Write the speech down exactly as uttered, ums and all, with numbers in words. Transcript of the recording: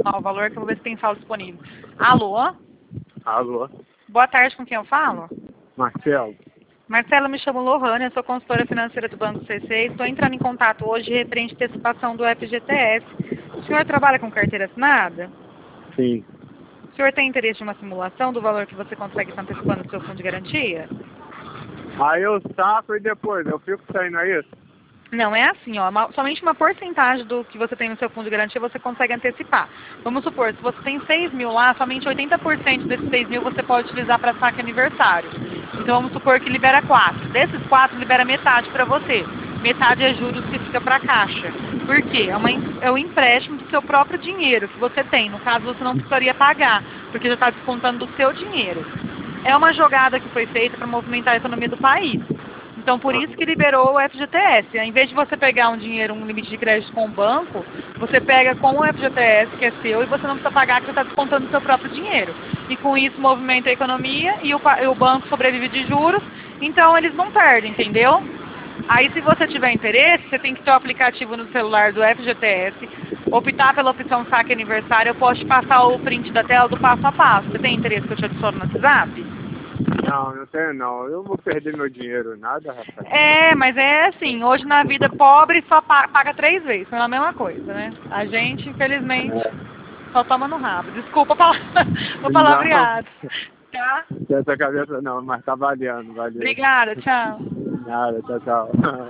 Ó, o valor que eu vou ver se tem saldo disponível. Alô? Alô? Boa tarde, com quem eu falo? Marcelo? Marcelo, me chamo Lohane, eu sou consultora financeira do Banco C C. Estou entrando em contato hoje referente à antecipação do F G T S. O senhor trabalha com carteira assinada? Sim. O senhor tem interesse em uma simulação do valor que você consegue estar antecipando do seu fundo de garantia? Aí eu saco e depois eu fico saindo, é isso? Não, é assim, ó, uma- somente uma porcentagem do que você tem no seu fundo de garantia você consegue antecipar. Vamos supor, se você tem seis mil lá, somente oitenta por cento desses seis mil você pode utilizar para saque aniversário. Então vamos supor que libera quatro. Desses quatro, libera metade para você. Metade é juros que fica para a caixa. Por quê? É, uma, em- é o empréstimo do seu próprio dinheiro que você tem. No caso, você não precisaria pagar, porque já está descontando do seu dinheiro. É uma jogada que foi feita para movimentar a economia do país. Então, por isso que liberou o F G T S. Em vez de você pegar um dinheiro, um limite de crédito com o banco, você pega com o F G T S, que é seu, e você não precisa pagar, que você está descontando o seu próprio dinheiro. E com isso movimenta a economia e o, pa- e o banco sobrevive de juros, então eles não perdem, entendeu? Aí, se você tiver interesse, você tem que ter o aplicativo no celular do F G T S, optar pela opção saque aniversário. Eu posso te passar o print da tela do passo a passo. Você tem interesse que eu te adicione no WhatsApp? Não, não tenho não. Eu vou perder meu dinheiro, nada, rapaz. É, mas é assim, hoje na vida pobre só pa- paga três vezes, não é a mesma coisa, né? A gente, infelizmente, É. só toma no rabo. Desculpa pala- o Não, palavreado. Tá? essa cabeça não, mas tá valendo, valeu. Obrigada, tchau. Nada, tchau, tchau.